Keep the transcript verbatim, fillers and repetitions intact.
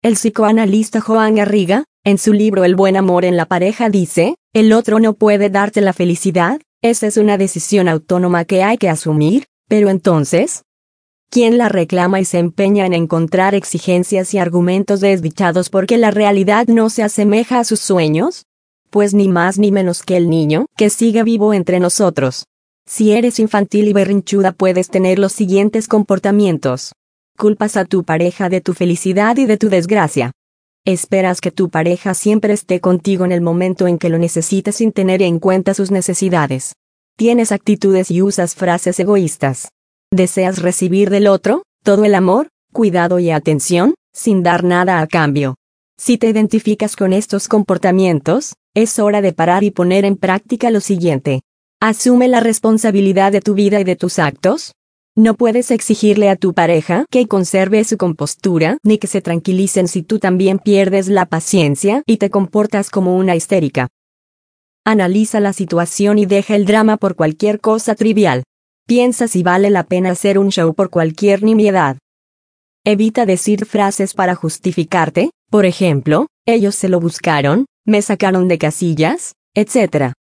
El psicoanalista Joan Garriga, en su libro El buen amor en la pareja dice, el otro no puede darte la felicidad, esa es una decisión autónoma que hay que asumir, pero entonces, ¿quién la reclama y se empeña en encontrar exigencias y argumentos desdichados porque la realidad no se asemeja a sus sueños? Pues ni más ni menos que el niño que sigue vivo entre nosotros. Si eres infantil y berrinchuda puedes tener los siguientes comportamientos. Culpas a tu pareja de tu felicidad y de tu desgracia. Esperas que tu pareja siempre esté contigo en el momento en que lo necesites sin tener en cuenta sus necesidades. Tienes actitudes y usas frases egoístas. Deseas recibir del otro todo el amor, cuidado y atención, sin dar nada a cambio. Si te identificas con estos comportamientos, es hora de parar y poner en práctica lo siguiente. Asume la responsabilidad de tu vida y de tus actos. No puedes exigirle a tu pareja que conserve su compostura ni que se tranquilicen si tú también pierdes la paciencia y te comportas como una histérica. Analiza la situación y deja el drama por cualquier cosa trivial. Piensa si vale la pena hacer un show por cualquier nimiedad. Evita decir frases para justificarte, por ejemplo, ellos se lo buscaron, me sacaron de casillas, etcétera.